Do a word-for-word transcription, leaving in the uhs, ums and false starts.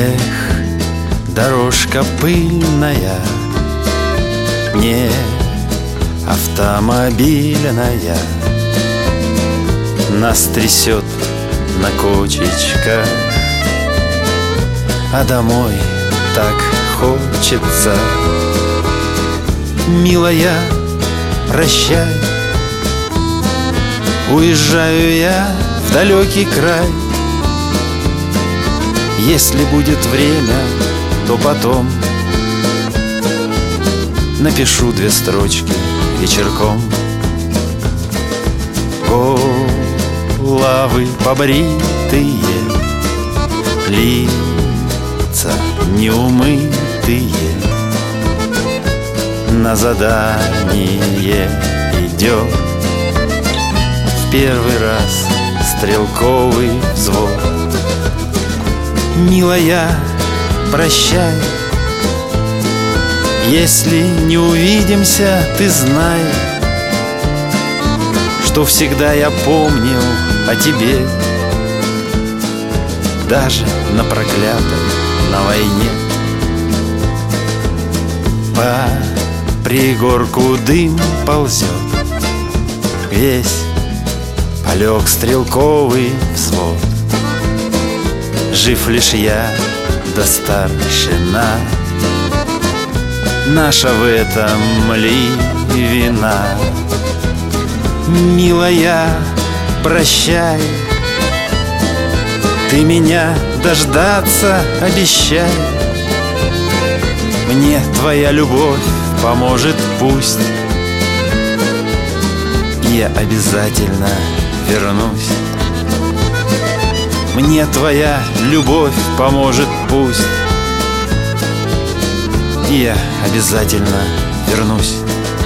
Эх, дорожка пыльная, не автомобильная, нас трясет на кочечках, а домой так хочется. Милая, прощай, уезжаю я в далекий край. Если будет время, то потом напишу две строчки вечерком. Головы побритые, лица неумытые, на задание идет в первый раз стрелковый взвод. Милая, прощай, если не увидимся, ты знай, что всегда я помнил о тебе, даже на проклятой, на войне. По пригорку дым ползет, весь полег стрелковый взвод. Жив лишь я, да старшина, наша в этом ли вина? Милая, прощай, ты меня дождаться обещай. Мне твоя любовь поможет, пусть, и я обязательно вернусь. Мне твоя любовь поможет, пусть, и я обязательно вернусь.